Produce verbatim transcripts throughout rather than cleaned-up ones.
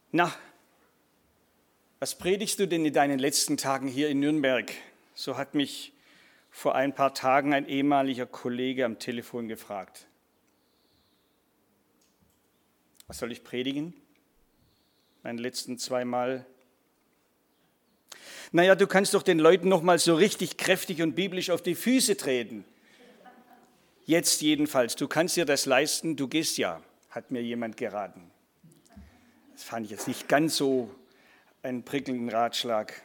Na, was predigst du denn in deinen letzten Tagen hier in Nürnberg? So hat mich vor ein paar Tagen ein ehemaliger Kollege am Telefon gefragt. Was soll ich predigen? Meine letzten zweimal. Naja, du kannst doch den Leuten noch mal so richtig kräftig und biblisch auf die Füße treten. Jetzt jedenfalls, du kannst dir das leisten, du gehst ja, hat mir jemand geraten. Das fand ich jetzt nicht ganz so einen prickelnden Ratschlag.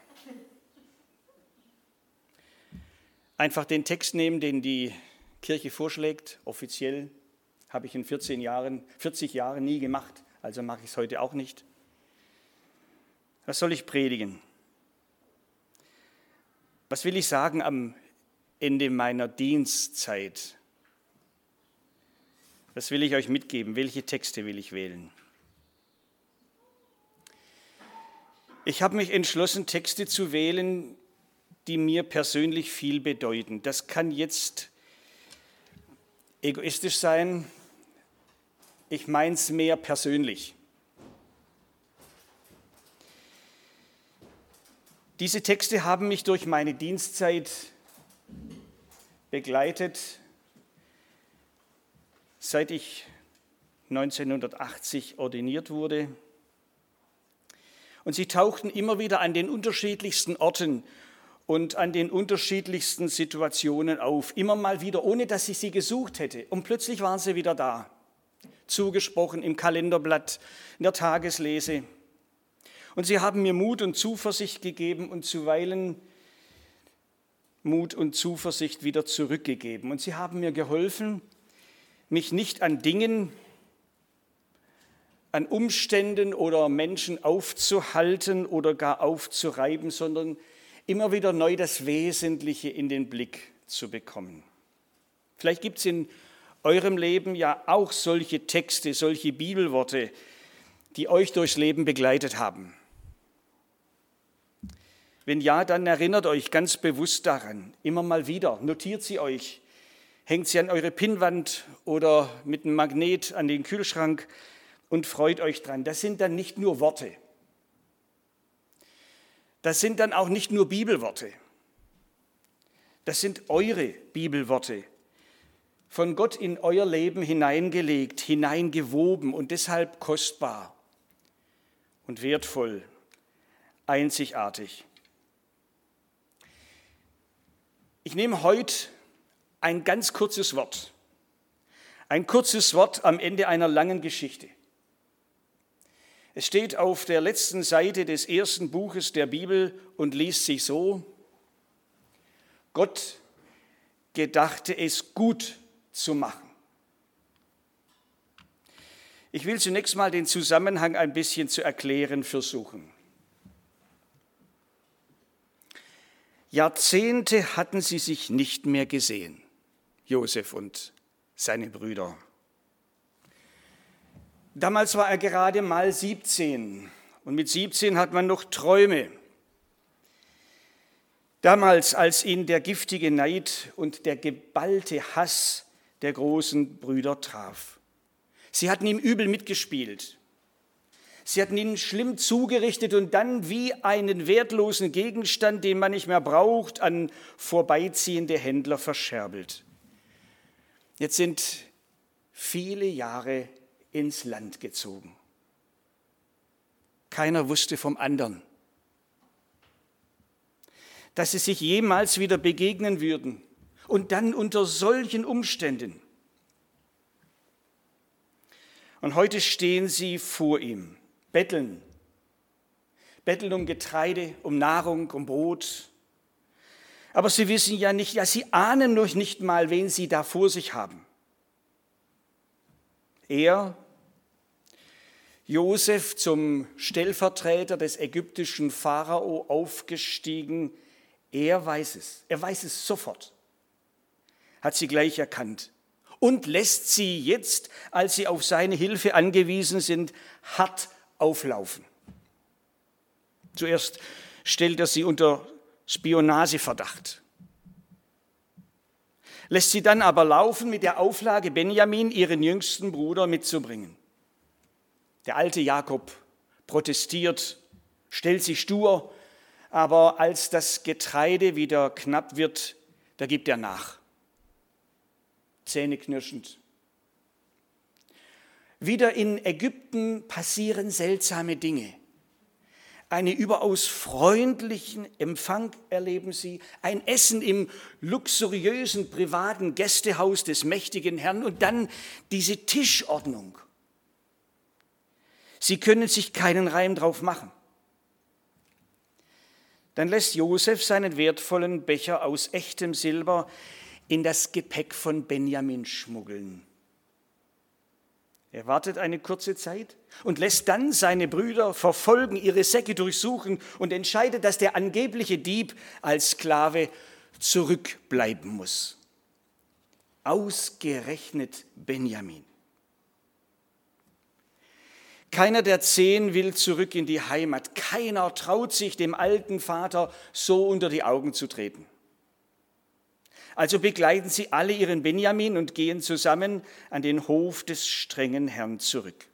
Einfach den Text nehmen, den die Kirche vorschlägt, offiziell, habe ich in vierzehn Jahren, vierzig Jahren nie gemacht, also mache ich es heute auch nicht. Was soll ich predigen? Was will ich sagen am Ende meiner Dienstzeit? Was will ich euch mitgeben? Welche Texte will ich wählen? Ich habe mich entschlossen, Texte zu wählen, die mir persönlich viel bedeuten. Das kann jetzt egoistisch sein. Ich meine es mehr persönlich. Diese Texte haben mich durch meine Dienstzeit begleitet, seit ich neunzehnhundertachtzig ordiniert wurde. Und sie tauchten immer wieder an den unterschiedlichsten Orten und an den unterschiedlichsten Situationen auf. Immer mal wieder, ohne dass ich sie gesucht hätte. Und plötzlich waren sie wieder da. Zugesprochen im Kalenderblatt, in der Tageslese. Und sie haben mir Mut und Zuversicht gegeben und zuweilen Mut und Zuversicht wieder zurückgegeben. Und sie haben mir geholfen, mich nicht an Dingen, an Umständen oder Menschen aufzuhalten oder gar aufzureiben, sondern immer wieder neu das Wesentliche in den Blick zu bekommen. Vielleicht gibt es in eurem Leben ja auch solche Texte, solche Bibelworte, die euch durchs Leben begleitet haben. Wenn ja, dann erinnert euch ganz bewusst daran, immer mal wieder, notiert sie euch, hängt sie an eure Pinnwand oder mit einem Magnet an den Kühlschrank und freut euch dran. Das sind dann nicht nur Worte. Das sind dann auch nicht nur Bibelworte. Das sind eure Bibelworte, von Gott in euer Leben hineingelegt, hineingewoben und deshalb kostbar und wertvoll, einzigartig. Ich nehme heute ein ganz kurzes Wort, ein kurzes Wort am Ende einer langen Geschichte. Es steht auf der letzten Seite des ersten Buches der Bibel und liest sich so: Gott gedachte es gut zu machen. Ich will zunächst mal den Zusammenhang ein bisschen zu erklären versuchen. Jahrzehnte hatten sie sich nicht mehr gesehen, Josef und seine Brüder. Damals war er gerade mal siebzehn und mit siebzehn hat man noch Träume. Damals, als ihn der giftige Neid und der geballte Hass der großen Brüder traf. Sie hatten ihm übel mitgespielt. Sie hatten ihn schlimm zugerichtet und dann wie einen wertlosen Gegenstand, den man nicht mehr braucht, an vorbeiziehende Händler verscherbelt. Jetzt sind viele Jahre ins Land gezogen. Keiner wusste vom anderen, dass sie sich jemals wieder begegnen würden und dann unter solchen Umständen. Und heute stehen sie vor ihm, betteln, betteln um Getreide, um Nahrung, um Brot. Aber sie wissen ja nicht, ja, sie ahnen noch nicht mal, wen sie da vor sich haben. Er, Josef, zum Stellvertreter des ägyptischen Pharao aufgestiegen, er weiß es, er weiß es sofort, hat sie gleich erkannt und lässt sie jetzt, als sie auf seine Hilfe angewiesen sind, hart auflaufen. Zuerst stellt er sie unter Spionageverdacht, lässt sie dann aber laufen mit der Auflage, Benjamin, ihren jüngsten Bruder, mitzubringen. Der alte Jakob protestiert, stellt sich stur, aber als das Getreide wieder knapp wird, da gibt er nach. Zähneknirschend. Wieder in Ägypten passieren seltsame Dinge. Einen überaus freundlichen Empfang erleben sie, ein Essen im luxuriösen privaten Gästehaus des mächtigen Herrn und dann diese Tischordnung. Sie können sich keinen Reim drauf machen. Dann lässt Josef seinen wertvollen Becher aus echtem Silber in das Gepäck von Benjamin schmuggeln. Er wartet eine kurze Zeit und lässt dann seine Brüder verfolgen, ihre Säcke durchsuchen und entscheidet, dass der angebliche Dieb als Sklave zurückbleiben muss. Ausgerechnet Benjamin. Keiner der zehn will zurück in die Heimat. Keiner traut sich, dem alten Vater so unter die Augen zu treten. Also begleiten sie alle ihren Benjamin und gehen zusammen an den Hof des strengen Herrn zurück.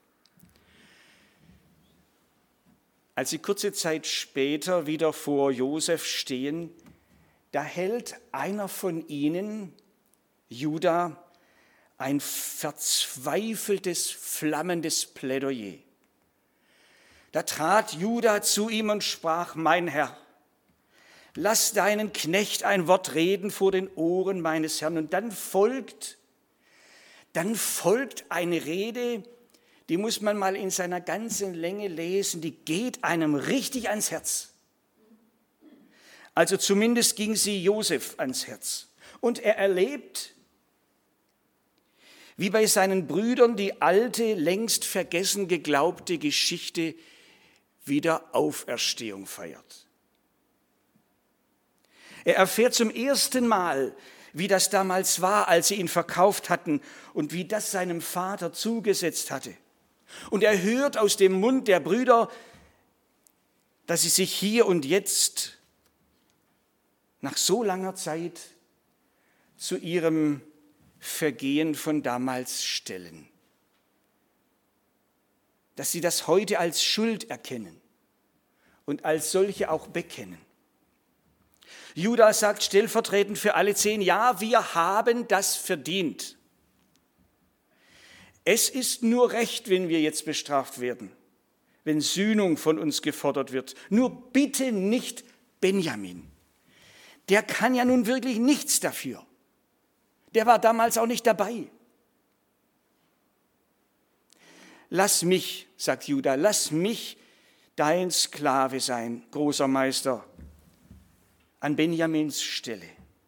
Als sie kurze Zeit später wieder vor Josef stehen, da hält einer von ihnen, Juda, ein verzweifeltes, flammendes Plädoyer. Da trat Juda zu ihm und sprach: Mein Herr, lass deinen Knecht ein Wort reden vor den Ohren meines Herrn. Und dann folgt, dann folgt eine Rede, die muss man mal in seiner ganzen Länge lesen, die geht einem richtig ans Herz. Also zumindest ging sie Josef ans Herz. Und er erlebt, wie bei seinen Brüdern, die alte, längst vergessen geglaubte Geschichte wieder Auferstehung feiert. Er erfährt zum ersten Mal, wie das damals war, als sie ihn verkauft hatten und wie das seinem Vater zugesetzt hatte. Und er hört aus dem Mund der Brüder, dass sie sich hier und jetzt nach so langer Zeit zu ihrem Vergehen von damals stellen. Dass sie das heute als Schuld erkennen und als solche auch bekennen. Juda sagt stellvertretend für alle zehn: Ja, wir haben das verdient. Es ist nur recht, wenn wir jetzt bestraft werden, wenn Sühnung von uns gefordert wird. Nur bitte nicht Benjamin. Der kann ja nun wirklich nichts dafür. Der war damals auch nicht dabei. Lass mich, sagt Juda, lass mich dein Sklave sein, großer Meister, an Benjamins Stelle.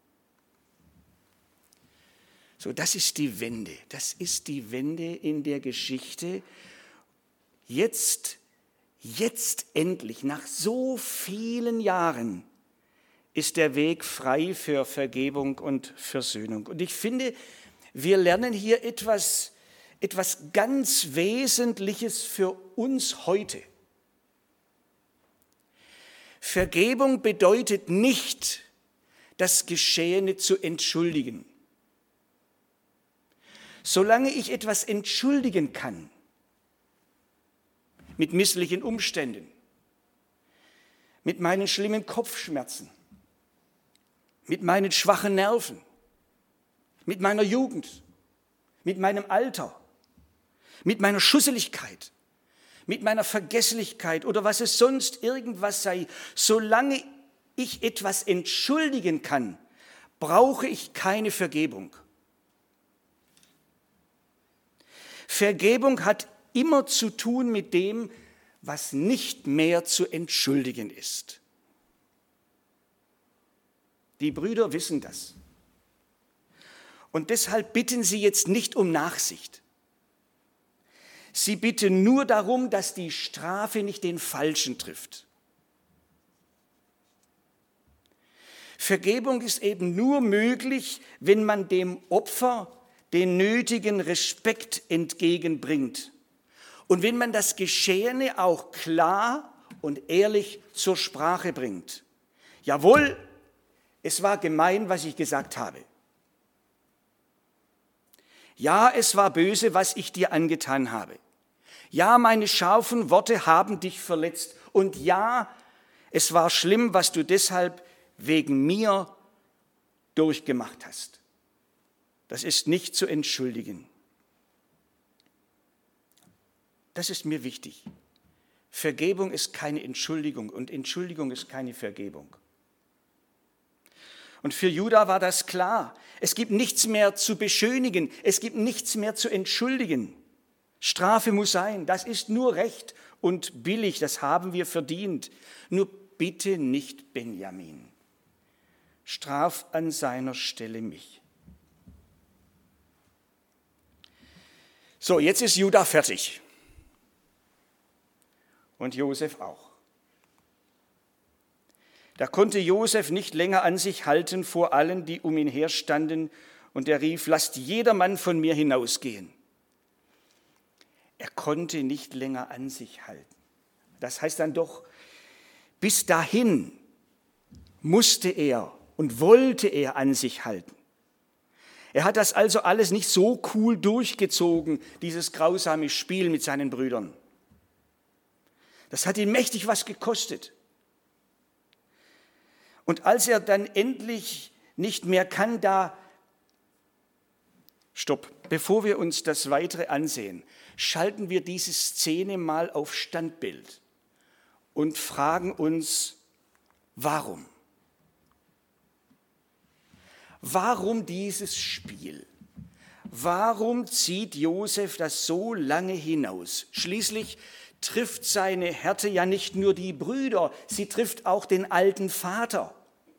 So, das ist die Wende. Das ist die Wende in der Geschichte. Jetzt, jetzt endlich, nach so vielen Jahren, ist der Weg frei für Vergebung und Versöhnung. Und ich finde, wir lernen hier etwas, etwas ganz Wesentliches für uns heute. Vergebung bedeutet nicht, das Geschehene zu entschuldigen. Solange ich etwas entschuldigen kann, mit misslichen Umständen, mit meinen schlimmen Kopfschmerzen, mit meinen schwachen Nerven, mit meiner Jugend, mit meinem Alter, mit meiner Schusseligkeit, mit meiner Vergesslichkeit oder was es sonst irgendwas sei, solange ich etwas entschuldigen kann, brauche ich keine Vergebung. Vergebung hat immer zu tun mit dem, was nicht mehr zu entschuldigen ist. Die Brüder wissen das. Und deshalb bitten sie jetzt nicht um Nachsicht. Sie bitten nur darum, dass die Strafe nicht den Falschen trifft. Vergebung ist eben nur möglich, wenn man dem Opfer den nötigen Respekt entgegenbringt und wenn man das Geschehene auch klar und ehrlich zur Sprache bringt. Jawohl, es war gemein, was ich gesagt habe. Ja, es war böse, was ich dir angetan habe. Ja, meine scharfen Worte haben dich verletzt. Und ja, es war schlimm, was du deshalb wegen mir durchgemacht hast. Das ist nicht zu entschuldigen. Das ist mir wichtig. Vergebung ist keine Entschuldigung und Entschuldigung ist keine Vergebung. Und für Juda war das klar. Es gibt nichts mehr zu beschönigen, es gibt nichts mehr zu entschuldigen. Strafe muss sein, das ist nur recht und billig, das haben wir verdient. Nur bitte nicht Benjamin. Straf an seiner Stelle mich. So, jetzt ist Juda fertig. Und Josef auch. Da konnte Josef nicht länger an sich halten vor allen, die um ihn her standen, und er rief: Lasst jedermann von mir hinausgehen. Er konnte nicht länger an sich halten. Das heißt dann doch, bis dahin musste er und wollte er an sich halten. Er hat das also alles nicht so cool durchgezogen, dieses grausame Spiel mit seinen Brüdern. Das hat ihn mächtig was gekostet. Und als er dann endlich nicht mehr kann, da, stopp, bevor wir uns das Weitere ansehen, schalten wir diese Szene mal auf Standbild und fragen uns, warum? Warum dieses Spiel? Warum zieht Josef das so lange hinaus? Schließlich trifft seine Härte ja nicht nur die Brüder, sie trifft auch den alten Vater.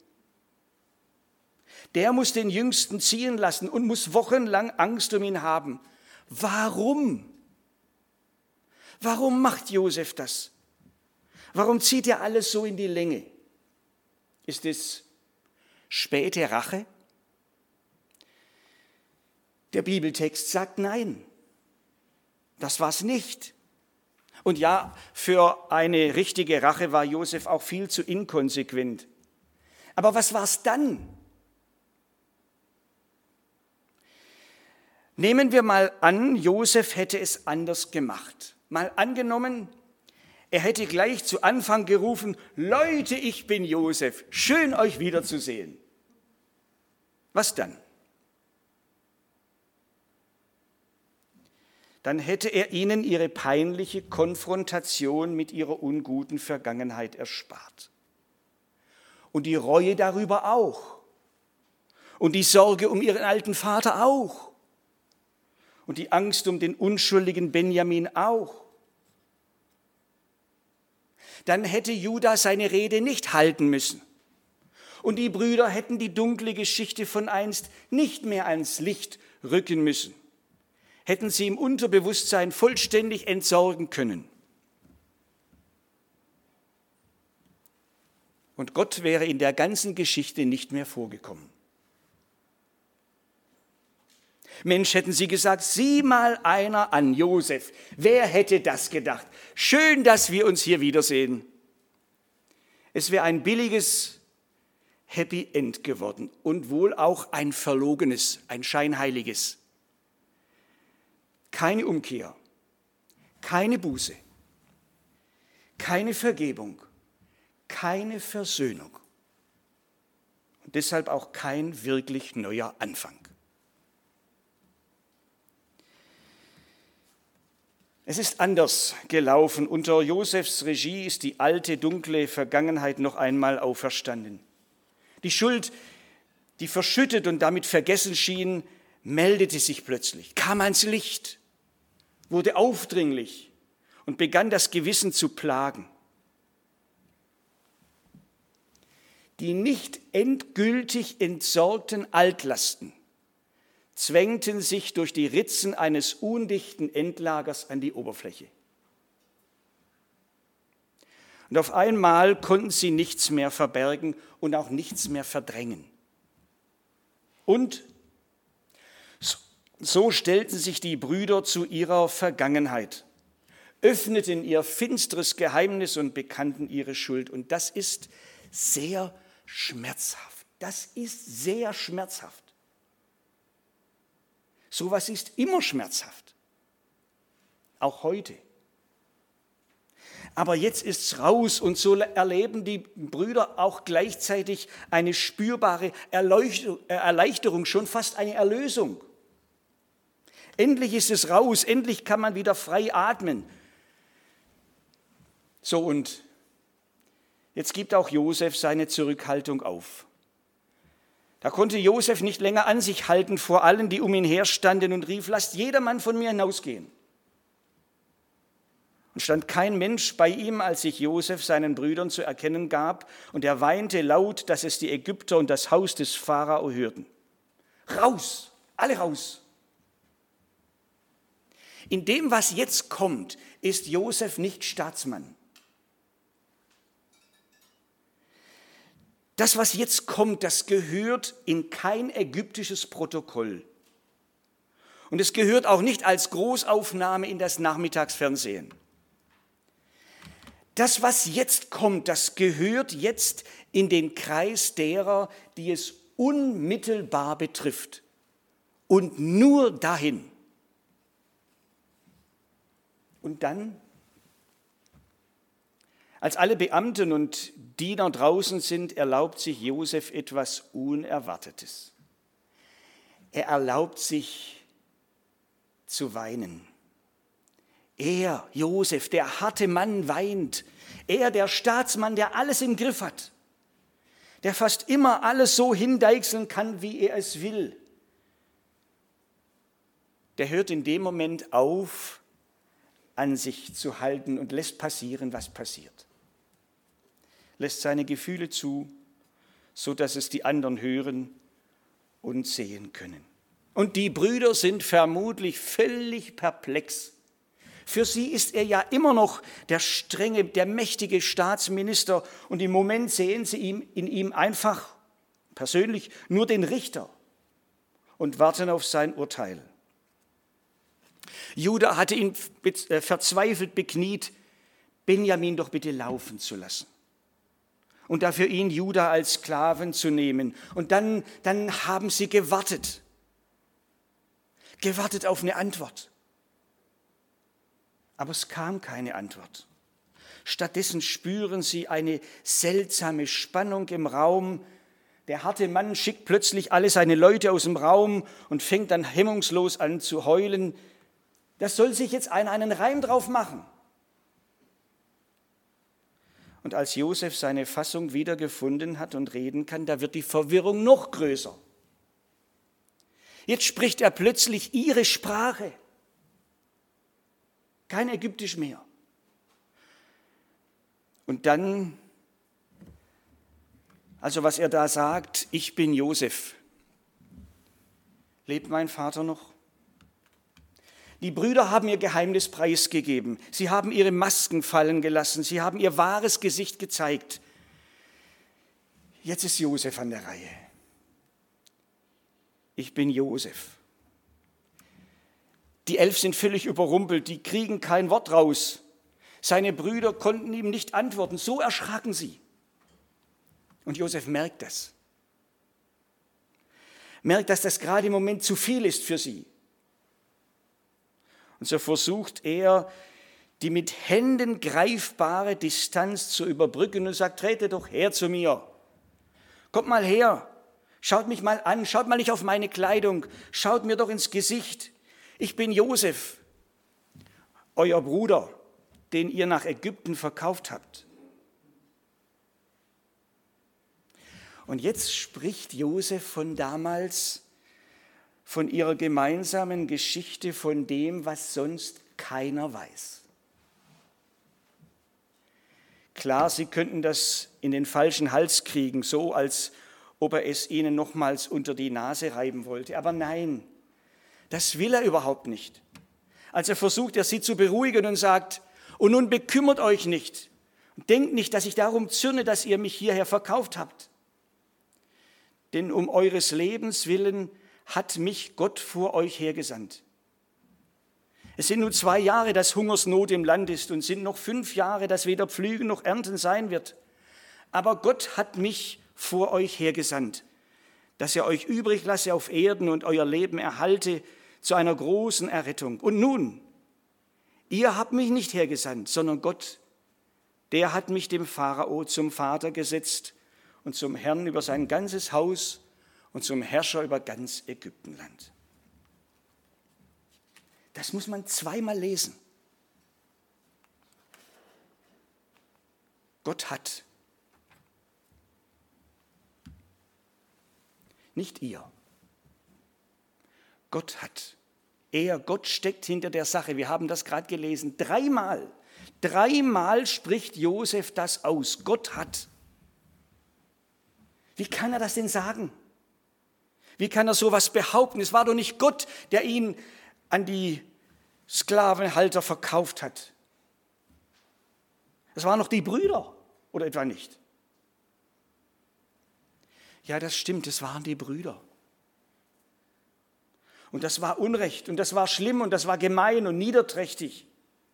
Der muss den Jüngsten ziehen lassen und muss wochenlang Angst um ihn haben. Warum? Warum macht Josef das? Warum zieht er alles so in die Länge? Ist es späte Rache? Der Bibeltext sagt nein. Das war es nicht. Und ja, für eine richtige Rache war Josef auch viel zu inkonsequent. Aber was war es dann? Nehmen wir mal an, Josef hätte es anders gemacht. Mal angenommen, er hätte gleich zu Anfang gerufen: Leute, ich bin Josef, schön euch wiederzusehen. Was dann? Dann hätte er ihnen ihre peinliche Konfrontation mit ihrer unguten Vergangenheit erspart. Und die Reue darüber auch. Und die Sorge um ihren alten Vater auch. Und die Angst um den unschuldigen Benjamin auch. Dann hätte Juda seine Rede nicht halten müssen. Und die Brüder hätten die dunkle Geschichte von einst nicht mehr ans Licht rücken müssen. Hätten sie im Unterbewusstsein vollständig entsorgen können. Und Gott wäre in der ganzen Geschichte nicht mehr vorgekommen. Mensch, hätten sie gesagt, sieh mal einer an, Josef. Wer hätte das gedacht? Schön, dass wir uns hier wiedersehen. Es wäre ein billiges Happy End geworden und wohl auch ein verlogenes, ein scheinheiliges. Keine Umkehr, keine Buße, keine Vergebung, keine Versöhnung und deshalb auch kein wirklich neuer Anfang. Es ist anders gelaufen. Unter Josefs Regie ist die alte, dunkle Vergangenheit noch einmal auferstanden. Die Schuld, die verschüttet und damit vergessen schien, meldete sich plötzlich, kam ans Licht, wurde aufdringlich und begann das Gewissen zu plagen. Die nicht endgültig entsorgten Altlasten zwängten sich durch die Ritzen eines undichten Endlagers an die Oberfläche. Und auf einmal konnten sie nichts mehr verbergen und auch nichts mehr verdrängen. Und so stellten sich die Brüder zu ihrer Vergangenheit, öffneten ihr finsteres Geheimnis und bekannten ihre Schuld. Und das ist sehr schmerzhaft. Das ist sehr schmerzhaft. Sowas ist immer schmerzhaft. Auch heute. Aber jetzt ist es raus und so erleben die Brüder auch gleichzeitig eine spürbare Erleichterung, schon fast eine Erlösung. Endlich ist es raus, endlich kann man wieder frei atmen. So, und jetzt gibt auch Josef seine Zurückhaltung auf. Da konnte Josef nicht länger an sich halten vor allen, die um ihn her standen, und rief: Lasst jedermann von mir hinausgehen. Und stand kein Mensch bei ihm, als sich Josef seinen Brüdern zu erkennen gab, und er weinte laut, dass es die Ägypter und das Haus des Pharao hörten. Raus, alle raus. In dem, was jetzt kommt, ist Josef nicht Staatsmann. Das, was jetzt kommt, das gehört in kein ägyptisches Protokoll. Und es gehört auch nicht als Großaufnahme in das Nachmittagsfernsehen. Das, was jetzt kommt, das gehört jetzt in den Kreis derer, die es unmittelbar betrifft. Und nur dahin. Und dann, als alle Beamten und Diener draußen sind, erlaubt sich Josef etwas Unerwartetes. Er erlaubt sich zu weinen. Er, Josef, der harte Mann, weint. Er, der Staatsmann, der alles im Griff hat, der fast immer alles so hindeichseln kann, wie er es will, der hört in dem Moment auf, an sich zu halten und lässt passieren, was passiert. Lässt seine Gefühle zu, so dass es die anderen hören und sehen können. Und die Brüder sind vermutlich völlig perplex. Für sie ist er ja immer noch der strenge, der mächtige Staatsminister, und im Moment sehen sie ihm, in ihm einfach persönlich nur den Richter und warten auf sein Urteil. Juda hatte ihn verzweifelt bekniet, Benjamin doch bitte laufen zu lassen und dafür ihn, Juda, als Sklaven zu nehmen. Und dann, dann haben sie gewartet, gewartet auf eine Antwort. Aber es kam keine Antwort. Stattdessen spüren sie eine seltsame Spannung im Raum. Der harte Mann schickt plötzlich alle seine Leute aus dem Raum und fängt dann hemmungslos an zu heulen. Das soll sich jetzt einer einen Reim drauf machen. Und als Josef seine Fassung wiedergefunden hat und reden kann, da wird die Verwirrung noch größer. Jetzt spricht er plötzlich ihre Sprache. Kein Ägyptisch mehr. Und dann, also was er da sagt: Ich bin Josef. Lebt mein Vater noch? Die Brüder haben ihr Geheimnis preisgegeben. Sie haben ihre Masken fallen gelassen. Sie haben ihr wahres Gesicht gezeigt. Jetzt ist Josef an der Reihe. Ich bin Josef. Die Elf sind völlig überrumpelt, die kriegen kein Wort raus. Seine Brüder konnten ihm nicht antworten, so erschraken sie. Und Josef merkt das. Merkt, dass das gerade im Moment zu viel ist für sie. Und so versucht er, die mit Händen greifbare Distanz zu überbrücken und sagt: Trete doch her zu mir. Kommt mal her, schaut mich mal an, schaut mal nicht auf meine Kleidung, schaut mir doch ins Gesicht. Ich bin Josef, euer Bruder, den ihr nach Ägypten verkauft habt. Und jetzt spricht Josef von damals, von ihrer gemeinsamen Geschichte, von dem, was sonst keiner weiß. Klar, sie könnten das in den falschen Hals kriegen, so als ob er es ihnen nochmals unter die Nase reiben wollte. Aber nein, das will er überhaupt nicht. Also versucht er, sie zu beruhigen und sagt: Und nun bekümmert euch nicht. Denkt nicht, dass ich darum zürne, dass ihr mich hierher verkauft habt. Denn um eures Lebens willen hat mich Gott vor euch hergesandt. Es sind nun zwei Jahre, dass Hungersnot im Land ist, und sind noch fünf Jahre, dass weder Pflügen noch Ernten sein wird. Aber Gott hat mich vor euch hergesandt, dass er euch übrig lasse auf Erden und euer Leben erhalte zu einer großen Errettung. Und nun, ihr habt mich nicht hergesandt, sondern Gott, der hat mich dem Pharao zum Vater gesetzt und zum Herrn über sein ganzes Haus und zum Herrscher über ganz Ägyptenland. Das muss man zweimal lesen. Gott hat. Nicht ihr. Gott hat. Er, Gott steckt hinter der Sache. Wir haben das gerade gelesen. Dreimal, dreimal spricht Josef das aus. Gott hat. Wie kann er das denn sagen? Wie kann er sowas behaupten? Es war doch nicht Gott, der ihn an die Sklavenhalter verkauft hat. Es waren noch die Brüder, oder etwa nicht? Ja, das stimmt, es waren die Brüder. Und das war Unrecht und das war schlimm und das war gemein und niederträchtig.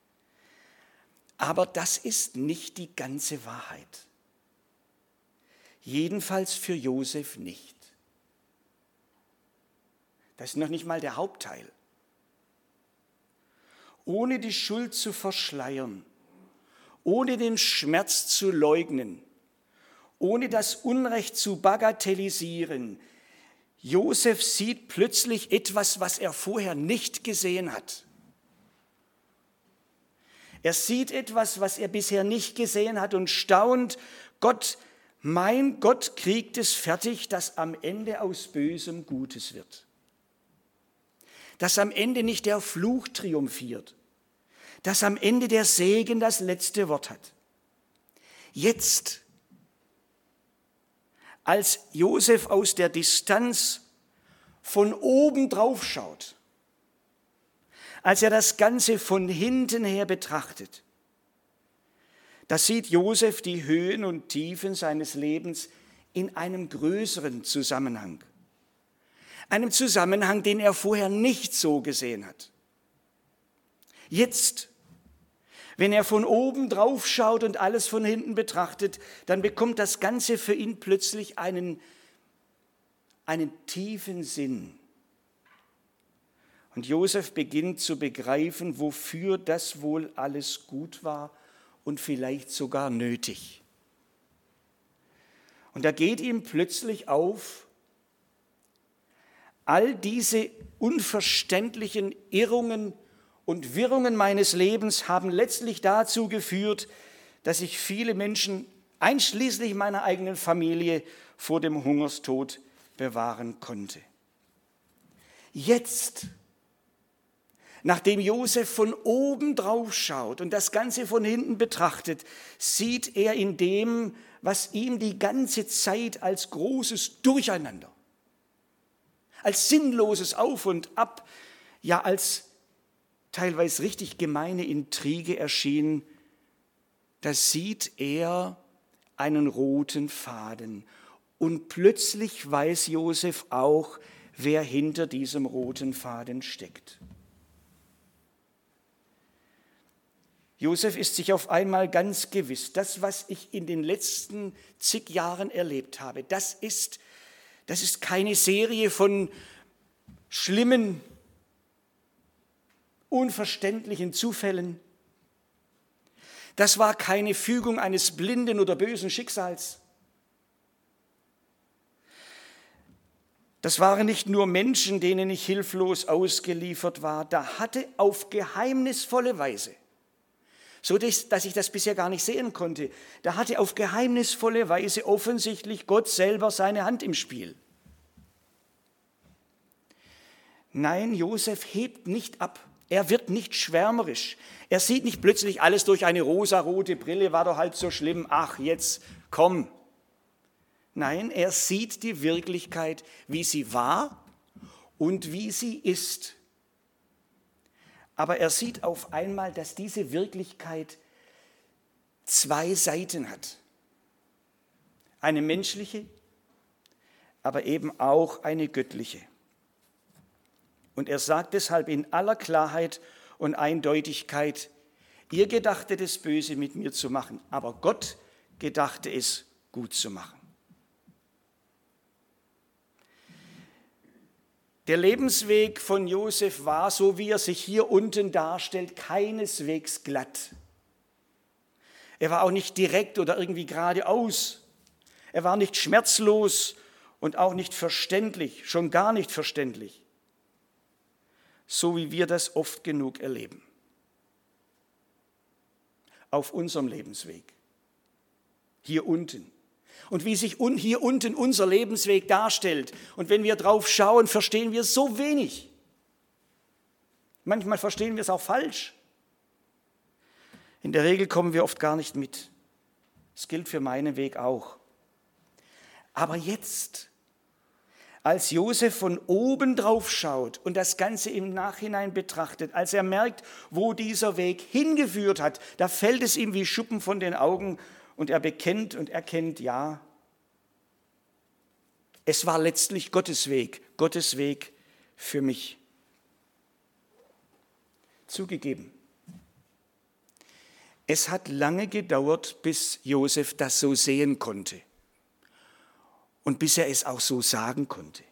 Aber das ist nicht die ganze Wahrheit. Jedenfalls für Josef nicht. Das ist noch nicht mal der Hauptteil. Ohne die Schuld zu verschleiern, ohne den Schmerz zu leugnen, ohne das Unrecht zu bagatellisieren, Josef sieht plötzlich etwas, was er vorher nicht gesehen hat. Er sieht etwas, was er bisher nicht gesehen hat und staunt, Gott, mein Gott kriegt es fertig, dass am Ende aus Bösem Gutes wird. Dass am Ende nicht der Fluch triumphiert, dass am Ende der Segen das letzte Wort hat. Jetzt, als Josef aus der Distanz von oben drauf schaut, als er das Ganze von hinten her betrachtet, da sieht Josef die Höhen und Tiefen seines Lebens in einem größeren Zusammenhang. Einem Zusammenhang, den er vorher nicht so gesehen hat. Jetzt, wenn er von oben drauf schaut und alles von hinten betrachtet, dann bekommt das Ganze für ihn plötzlich einen, einen tiefen Sinn. Und Josef beginnt zu begreifen, wofür das wohl alles gut war und vielleicht sogar nötig. Und da geht ihm plötzlich auf, all diese unverständlichen Irrungen und Wirrungen meines Lebens haben letztlich dazu geführt, dass ich viele Menschen, einschließlich meiner eigenen Familie, vor dem Hungerstod bewahren konnte. Jetzt, nachdem Josef von oben drauf schaut und das Ganze von hinten betrachtet, sieht er in dem, was ihm die ganze Zeit als großes Durcheinander, als sinnloses Auf und Ab, ja als teilweise richtig gemeine Intrige erschien, da sieht er einen roten Faden. Und plötzlich weiß Josef auch, wer hinter diesem roten Faden steckt. Josef ist sich auf einmal ganz gewiss, das, was ich in den letzten zig Jahren erlebt habe, das ist, das ist keine Serie von schlimmen, unverständlichen Zufällen. Das war keine Fügung eines blinden oder bösen Schicksals. Das waren nicht nur Menschen, denen ich hilflos ausgeliefert war. Da hatte auf geheimnisvolle Weise, so dass ich das bisher gar nicht sehen konnte, da hatte auf geheimnisvolle Weise offensichtlich Gott selber seine Hand im Spiel. Nein, Josef hebt nicht ab. Er wird nicht schwärmerisch. Er sieht nicht plötzlich alles durch eine rosarote Brille, war doch halb so schlimm. Ach, jetzt komm. Nein, er sieht die Wirklichkeit, wie sie war und wie sie ist. Aber er sieht auf einmal, dass diese Wirklichkeit zwei Seiten hat. Eine menschliche, aber eben auch eine göttliche. Und er sagt deshalb in aller Klarheit und Eindeutigkeit, ihr gedachtet es böse mit mir zu machen, aber Gott gedachte es gut zu machen. Der Lebensweg von Josef war, so wie er sich hier unten darstellt, keineswegs glatt. Er war auch nicht direkt oder irgendwie geradeaus. Er war nicht schmerzlos und auch nicht verständlich, schon gar nicht verständlich, so wie wir das oft genug erleben. Auf unserem Lebensweg, hier unten. Und wie sich hier unten unser Lebensweg darstellt. Und wenn wir drauf schauen, verstehen wir so wenig. Manchmal verstehen wir es auch falsch. In der Regel kommen wir oft gar nicht mit. Das gilt für meinen Weg auch. Aber jetzt, als Josef von oben drauf schaut und das Ganze im Nachhinein betrachtet, als er merkt, wo dieser Weg hingeführt hat, da fällt es ihm wie Schuppen von den Augen und er bekennt und erkennt, ja, es war letztlich Gottes Weg, Gottes Weg für mich. Zugegeben, es hat lange gedauert, bis Josef das so sehen konnte und bis er es auch so sagen konnte.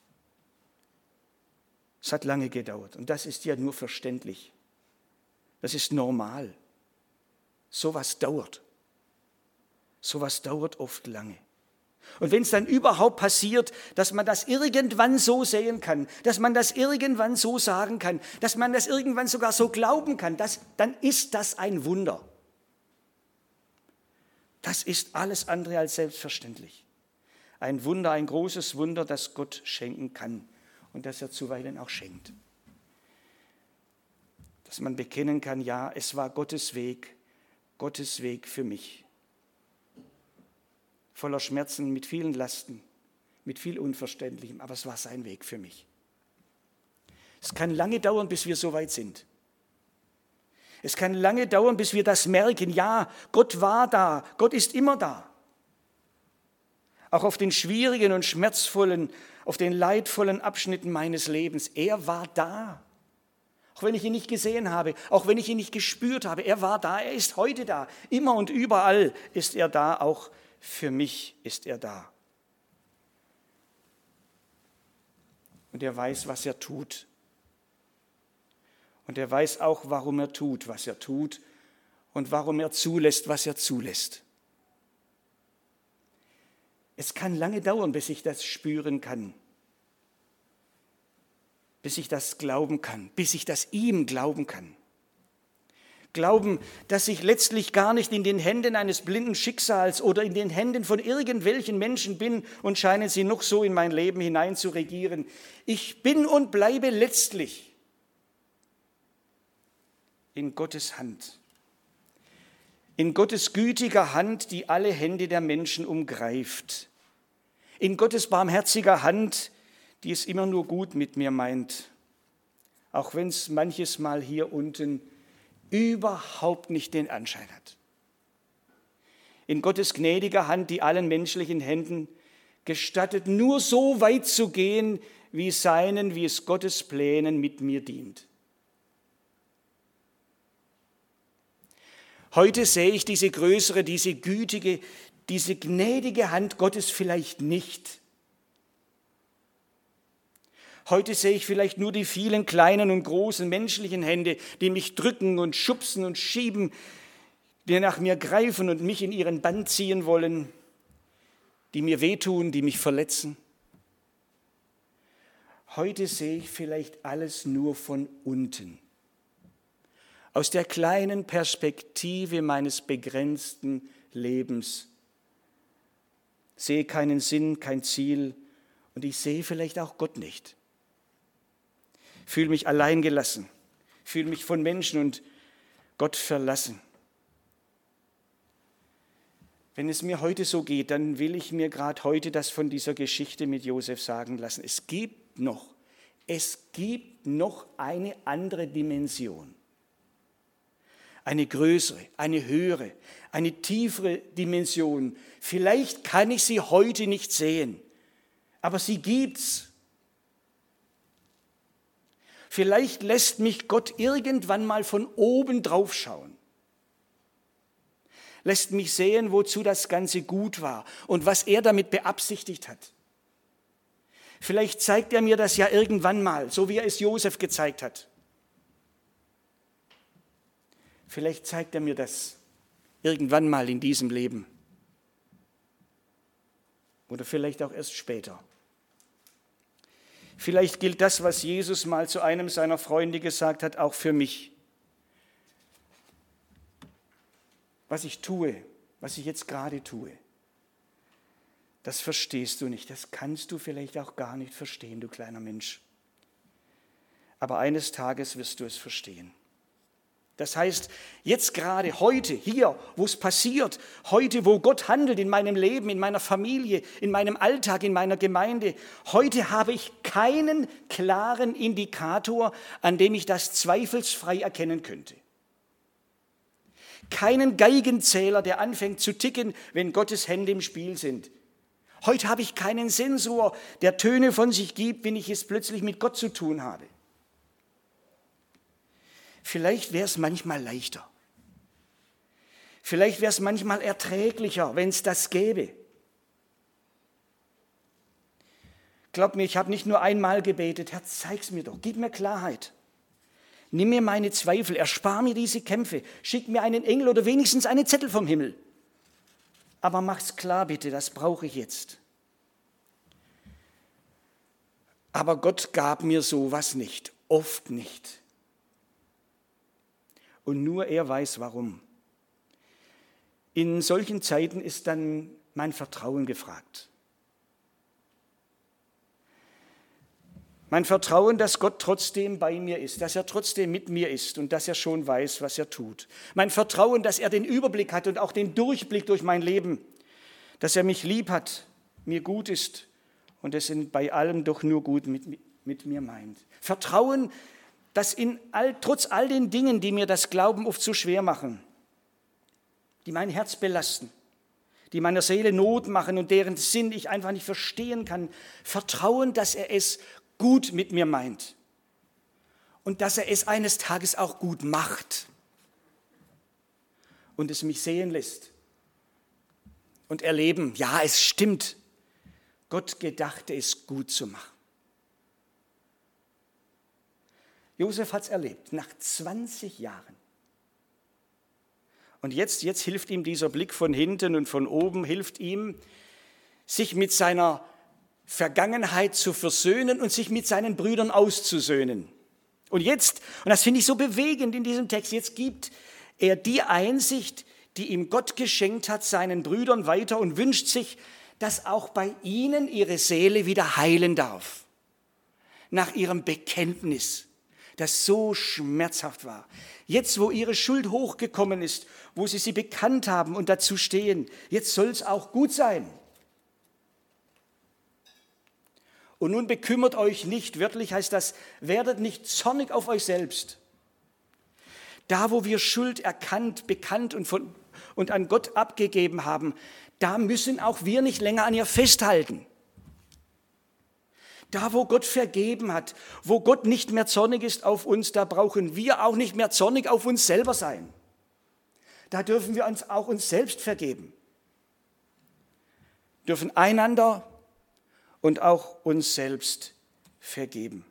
Es hat lange gedauert und das ist ja nur verständlich. Das ist normal. Sowas dauert. Sowas dauert oft lange. Und wenn es dann überhaupt passiert, dass man das irgendwann so sehen kann, dass man das irgendwann so sagen kann, dass man das irgendwann sogar so glauben kann, das, dann ist das ein Wunder. Das ist alles andere als selbstverständlich. Ein Wunder, ein großes Wunder, das Gott schenken kann und das er zuweilen auch schenkt. Dass man bekennen kann, ja, es war Gottes Weg, Gottes Weg für mich. Voller Schmerzen, mit vielen Lasten, mit viel Unverständlichem, aber es war sein Weg für mich. Es kann lange dauern, bis wir so weit sind. Es kann lange dauern, bis wir das merken, ja, Gott war da, Gott ist immer da. Auch auf den schwierigen und schmerzvollen, auf den leidvollen Abschnitten meines Lebens, er war da. Auch wenn ich ihn nicht gesehen habe, auch wenn ich ihn nicht gespürt habe, er war da, er ist heute da. Immer und überall ist er da, auch für mich ist er da. Und er weiß, was er tut. Und er weiß auch, warum er tut, was er tut und warum er zulässt, was er zulässt. Es kann lange dauern, bis ich das spüren kann, bis ich das glauben kann, bis ich das ihm glauben kann. Glauben, dass ich letztlich gar nicht in den Händen eines blinden Schicksals oder in den Händen von irgendwelchen Menschen bin und scheinen sie noch so in mein Leben hinein zu regieren. Ich bin und bleibe letztlich in Gottes Hand. In Gottes gütiger Hand, die alle Hände der Menschen umgreift. In Gottes barmherziger Hand, die es immer nur gut mit mir meint. Auch wenn es manches Mal hier unten überhaupt nicht den Anschein hat. In Gottes gnädiger Hand, die allen menschlichen Händen gestattet, nur so weit zu gehen, wie seinen, wie es Gottes Plänen mit mir dient. Heute sehe ich diese größere, diese gütige, diese gnädige Hand Gottes vielleicht nicht. Heute sehe ich vielleicht nur die vielen kleinen und großen menschlichen Hände, die mich drücken und schubsen und schieben, die nach mir greifen und mich in ihren Bann ziehen wollen, die mir wehtun, die mich verletzen. Heute sehe ich vielleicht alles nur von unten, aus der kleinen Perspektive meines begrenzten Lebens. Sehe keinen Sinn, kein Ziel und ich sehe vielleicht auch Gott nicht. Fühle mich alleingelassen, fühle mich von Menschen und Gott verlassen. Wenn es mir heute so geht, dann will ich mir gerade heute das von dieser Geschichte mit Josef sagen lassen. Es gibt noch, es gibt noch eine andere Dimension. Eine größere, eine höhere, eine tiefere Dimension. Vielleicht kann ich sie heute nicht sehen, aber sie gibt's. Vielleicht lässt mich Gott irgendwann mal von oben drauf schauen. Lässt mich sehen, wozu das Ganze gut war und was er damit beabsichtigt hat. Vielleicht zeigt er mir das ja irgendwann mal, so wie er es Josef gezeigt hat. Vielleicht zeigt er mir das Irgendwann mal in diesem Leben. Oder vielleicht auch erst später. Vielleicht gilt das, was Jesus mal zu einem seiner Freunde gesagt hat, auch für mich. Was ich tue, was ich jetzt gerade tue, das verstehst du nicht. Das kannst du vielleicht auch gar nicht verstehen, du kleiner Mensch. Aber eines Tages wirst du es verstehen. Das heißt, jetzt gerade, heute, hier, wo es passiert, heute, wo Gott handelt in meinem Leben, in meiner Familie, in meinem Alltag, in meiner Gemeinde, heute habe ich keinen klaren Indikator, an dem ich das zweifelsfrei erkennen könnte. Keinen Geigenzähler, der anfängt zu ticken, wenn Gottes Hände im Spiel sind. Heute habe ich keinen Sensor, der Töne von sich gibt, wenn ich es plötzlich mit Gott zu tun habe. Vielleicht wäre es manchmal leichter. Vielleicht wäre es manchmal erträglicher, wenn es das gäbe. Glaub mir, ich habe nicht nur einmal gebetet, Herr, zeig's mir doch, gib mir Klarheit. Nimm mir meine Zweifel, erspar mir diese Kämpfe, schick mir einen Engel oder wenigstens einen Zettel vom Himmel. Aber mach's klar bitte, das brauche ich jetzt. Aber Gott gab mir sowas nicht, oft nicht. Und nur er weiß, warum. In solchen Zeiten ist dann mein Vertrauen gefragt. Mein Vertrauen, dass Gott trotzdem bei mir ist, dass er trotzdem mit mir ist und dass er schon weiß, was er tut. Mein Vertrauen, dass er den Überblick hat und auch den Durchblick durch mein Leben, dass er mich lieb hat, mir gut ist und es bei allem doch nur gut mit, mit mir meint. Vertrauen, dass in all, trotz all den Dingen, die mir das Glauben oft so schwer machen, die mein Herz belasten, die meiner Seele Not machen und deren Sinn ich einfach nicht verstehen kann, Vertrauen, dass er es gut mit mir meint und dass er es eines Tages auch gut macht und es mich sehen lässt und erleben, ja, es stimmt, Gott gedachte es gut zu machen. Josef hat es erlebt, nach zwanzig Jahren. Und jetzt, jetzt hilft ihm dieser Blick von hinten und von oben, hilft ihm, sich mit seiner Vergangenheit zu versöhnen und sich mit seinen Brüdern auszusöhnen. Und jetzt, und das finde ich so bewegend in diesem Text, jetzt gibt er die Einsicht, die ihm Gott geschenkt hat, seinen Brüdern weiter und wünscht sich, dass auch bei ihnen ihre Seele wieder heilen darf. Nach ihrem Bekenntnis, das so schmerzhaft war. Jetzt, wo ihre Schuld hochgekommen ist, wo sie sie bekannt haben und dazu stehen, jetzt soll es auch gut sein. Und nun bekümmert euch nicht, wörtlich heißt das, werdet nicht zornig auf euch selbst. Da, wo wir Schuld erkannt, bekannt und, von, und an Gott abgegeben haben, da müssen auch wir nicht länger an ihr festhalten. Da, wo Gott vergeben hat, wo Gott nicht mehr zornig ist auf uns, da brauchen wir auch nicht mehr zornig auf uns selber sein. Da dürfen wir uns auch uns selbst vergeben. Dürfen einander und auch uns selbst vergeben.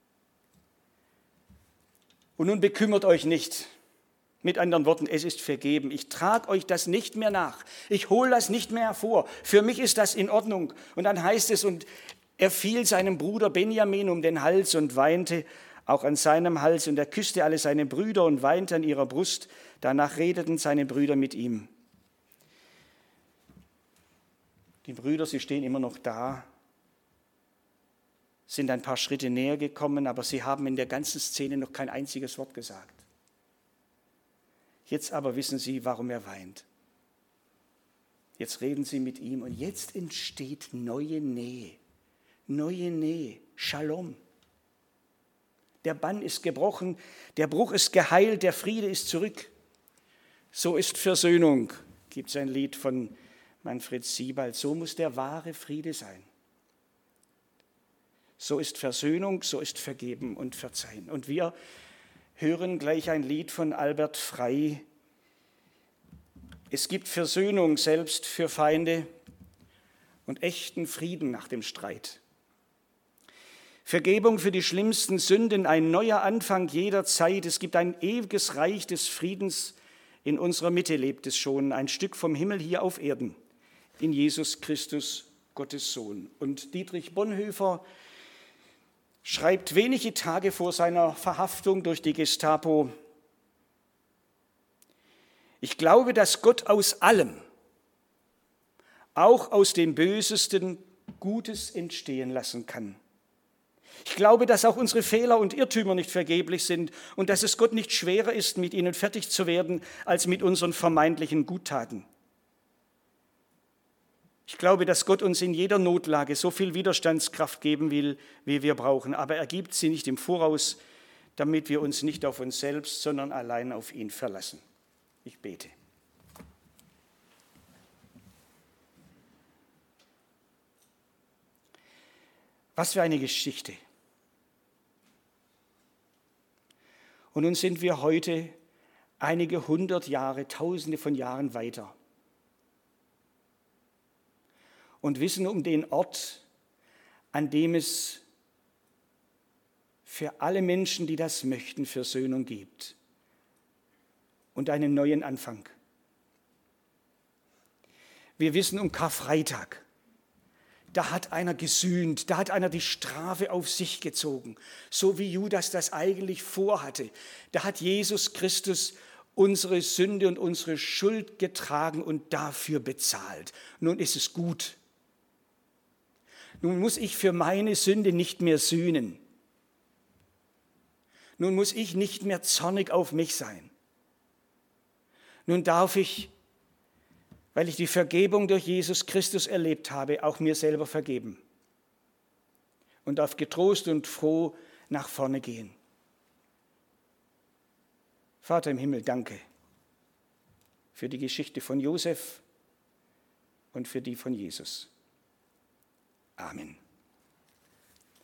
Und nun bekümmert euch nicht. Mit anderen Worten, es ist vergeben. Ich trage euch das nicht mehr nach. Ich hole das nicht mehr hervor. Für mich ist das in Ordnung. Und dann heißt es, und er fiel seinem Bruder Benjamin um den Hals und weinte auch an seinem Hals. Und er küsste alle seine Brüder und weinte an ihrer Brust. Danach redeten seine Brüder mit ihm. Die Brüder, sie stehen immer noch da, sind ein paar Schritte näher gekommen, aber sie haben in der ganzen Szene noch kein einziges Wort gesagt. Jetzt aber wissen sie, warum er weint. Jetzt reden sie mit ihm und jetzt entsteht neue Nähe. Neue Nähe, Shalom. Der Bann ist gebrochen, der Bruch ist geheilt, der Friede ist zurück. So ist Versöhnung, gibt es ein Lied von Manfred Siebald. So muss der wahre Friede sein. So ist Versöhnung, so ist Vergeben und Verzeihen. Und wir hören gleich ein Lied von Albert Frey. Es gibt Versöhnung selbst für Feinde und echten Frieden nach dem Streit. Vergebung für die schlimmsten Sünden, ein neuer Anfang jeder Zeit. Es gibt ein ewiges Reich des Friedens In unserer Mitte lebt es schon, ein Stück vom Himmel hier auf Erden, in Jesus Christus, Gottes Sohn. Und Dietrich Bonhoeffer schreibt wenige Tage vor seiner Verhaftung durch die Gestapo: Ich glaube, dass Gott aus allem, auch aus dem Bösesten, Gutes entstehen lassen kann. Ich glaube, dass auch unsere Fehler und Irrtümer nicht vergeblich sind und dass es Gott nicht schwerer ist, mit ihnen fertig zu werden, als mit unseren vermeintlichen Guttaten. Ich glaube, dass Gott uns in jeder Notlage so viel Widerstandskraft geben will, wie wir brauchen, aber er gibt sie nicht im Voraus, damit wir uns nicht auf uns selbst, sondern allein auf ihn verlassen. Ich bete. Was für eine Geschichte. Und nun sind wir heute einige hundert Jahre, tausende von Jahren weiter und wissen um den Ort, an dem es für alle Menschen, die das möchten, Versöhnung gibt und einen neuen Anfang. Wir wissen um Karfreitag. Da hat einer gesühnt, da hat einer die Strafe auf sich gezogen, so wie Judas das eigentlich vorhatte. Da hat Jesus Christus unsere Sünde und unsere Schuld getragen und dafür bezahlt. Nun ist es gut. Nun muss ich für meine Sünde nicht mehr sühnen. Nun muss ich nicht mehr zornig auf mich sein. Nun darf ich, weil ich die Vergebung durch Jesus Christus erlebt habe, auch mir selber vergeben und darf getrost und froh nach vorne gehen. Vater im Himmel, danke für die Geschichte von Josef und für die von Jesus. Amen.